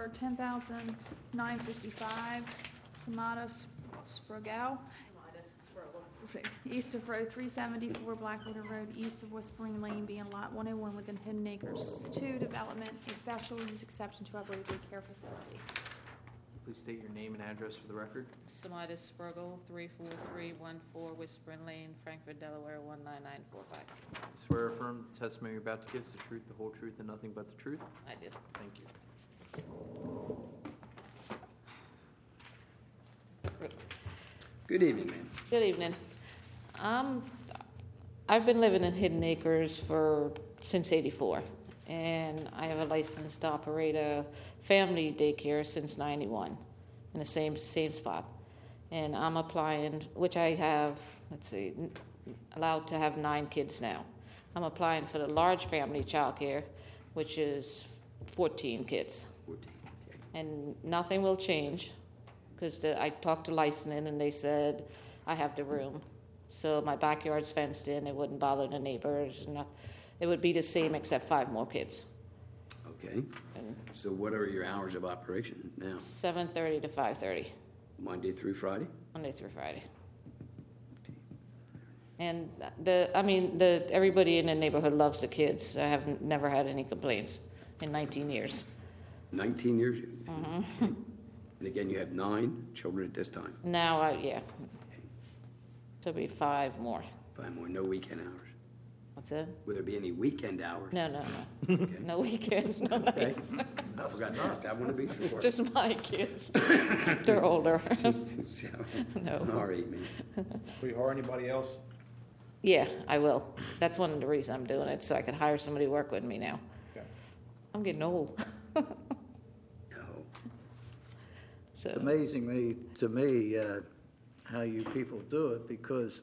for $10,955. Samada Sprogel, east of Road 374, Blackwater Road, east of Whispering Lane, being Lot 101 within Hidden Acres 2 development, a special use exception to Upper Daycare Facility. Please state your name and address for the record. Samida Spruggle, 34314 Whispering Lane, Frankfort, Delaware, 19945. Swear or affirm the testimony you're about to give is the truth, the whole truth, and nothing but the truth? I do. Thank you. Good evening, ma'am. Good evening. I've been living in Hidden Acres since '84, and I have a license to operate a family daycare since '91 in the same spot. And I'm applying, which I have, allowed to have 9 kids now. I'm applying for the large family childcare, which is 14 kids. 14. Okay. And nothing will change because I talked to licensing and they said I have the room. So my backyard's fenced in. It wouldn't bother the neighbors. It would be the same except 5 more kids. Okay. And So what are your hours of operation now? 7:30 to 5:30, Monday through Friday? Monday through Friday. And everybody in the neighborhood loves the kids. I have never had any complaints in 19 years. 19 years? Mm-hmm. And again, you have 9 children at this time? Now, there'll be 5 more. 5 more, no weekend hours? What's that? Will there be any weekend hours? No. Okay. No weekends, no Okay. nights. I forgot to ask, I want to be sure. Just my kids. They're older. No. All right, man. Will you hire anybody else? Yeah, I will. That's one of the reasons I'm doing it, so I could hire somebody to work with me now. Okay. I'm getting old. No. It's So amazing to me how you people do it, because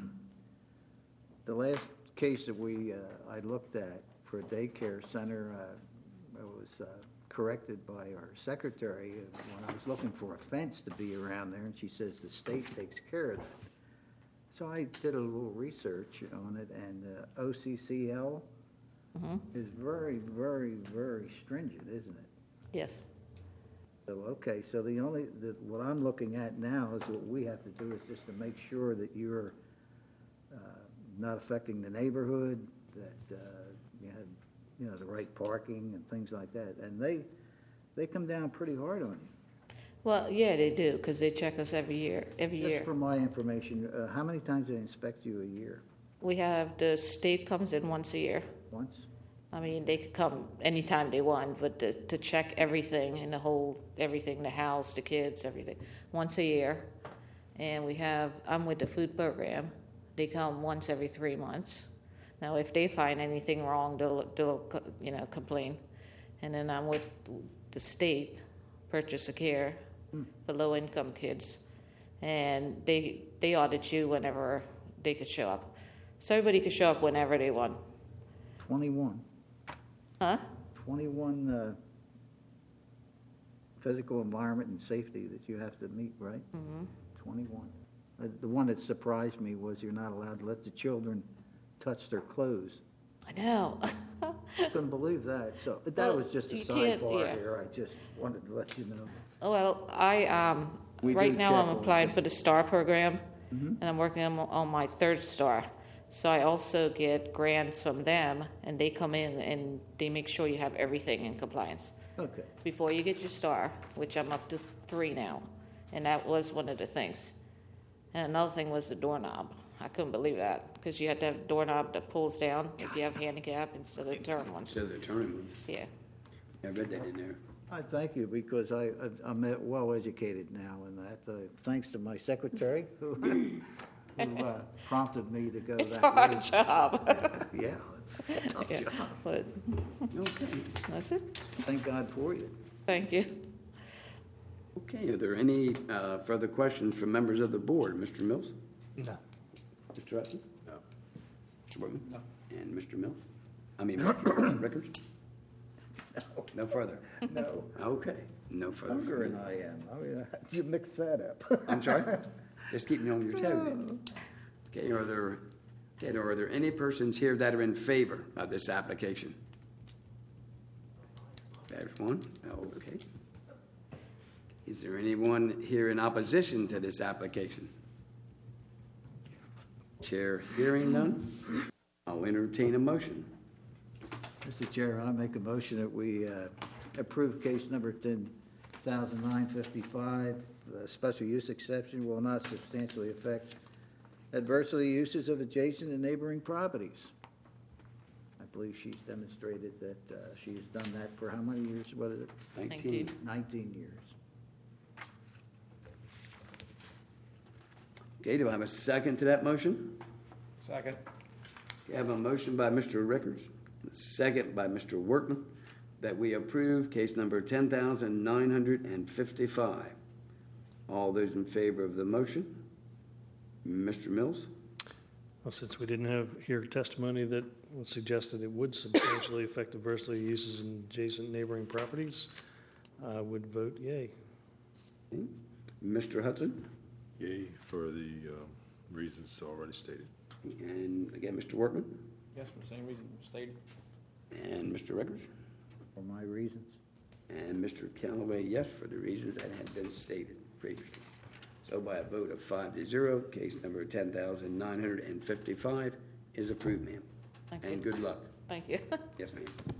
the last case that I looked at for a daycare center, it was corrected by our secretary when I was looking for a fence to be around there, and she says the state takes care of that. So I did a little research on it, and OCCL is very, very, very stringent, isn't it? yes, So, okay, so what I'm looking at now is what we have to do is just to make sure that you're not affecting the neighborhood, that you have the right parking and things like that. And they come down pretty hard on you. well, yeah, they do because they check us every year. Just for my information, how many times do they inspect you a year? We have the state comes in once a year. Once? I mean, they could come anytime they want, but to check everything in everything, the house, the kids, everything, once a year. And I'm with the food program. They come once every 3 months. Now, if they find anything wrong, they'll complain. And then I'm with the state, Purchase of Care, for low-income kids. And they audit you whenever they could show up. So everybody could show up whenever they want. 21. Huh? 21 physical environment and safety that you have to meet, right? Mm-hmm. 21. The one that surprised me was you're not allowed to let the children touch their clothes. I know. Couldn't believe that. So that Well, was just a you can't- sidebar yeah. here. I just wanted to let you know. Well, We right do now check I'm on applying it. for the STAR program, and I'm working on my 3rd STAR. So I also get grants from them, and they come in and they make sure you have everything in compliance Okay. before you get your STAR, which I'm up to 3 now, and that was one of the things. And another thing was the doorknob. I couldn't believe that because you have to have a doorknob that pulls down if you have handicap instead of turn ones. So the turn ones. Yeah. I read that in there. I thank you because I'm well educated now in that. Thanks to my secretary who prompted me to go It's a that way. hard job. Yeah, it's a tough Yeah, job. but Okay. that's it. Thank God for you. Thank you. Okay, are there any further questions from members of the board? Mr. Mills? No. Mr. Hudson? No. Mr. Workman? No. And Mr. Mills? Mr. Rickards? No further? No, Okay, no further. younger than I am. I mean, you mix that up. I'm sorry? Just keep me on your toe then. Okay, are there any persons here that are in favor of this application? There's one. Oh, okay. Is there anyone here in opposition to this application? Chair hearing none, I'll entertain a motion. Mr. Chairman, I make a motion that we approve case number 10,955. Special use exception will not substantially affect adversely uses of adjacent and neighboring properties. I believe she's demonstrated that she's done that for how many years? What is it? 19. 19 years. Okay, do I have a second to that motion? Second. Okay, I have a motion by Mr. Rickers, a second by Mr. Workman, that we approve case number 10,955. All those in favor of the motion? Mr. Mills? Well, since we didn't hear testimony that would suggest that it would substantially affect adversely uses in adjacent neighboring properties, I would vote yay. Okay. Mr. Hudson? Yea, for the reasons already stated. And again, Mr. Workman? Yes, for the same reason stated. And Mr. Rickers? For my reasons. And Mr. Callaway, yes, for the reasons that had been stated previously. So by a vote of 5-0, case number 10,955 is approved, ma'am. Thank And you. good luck. Thank you. Yes, ma'am.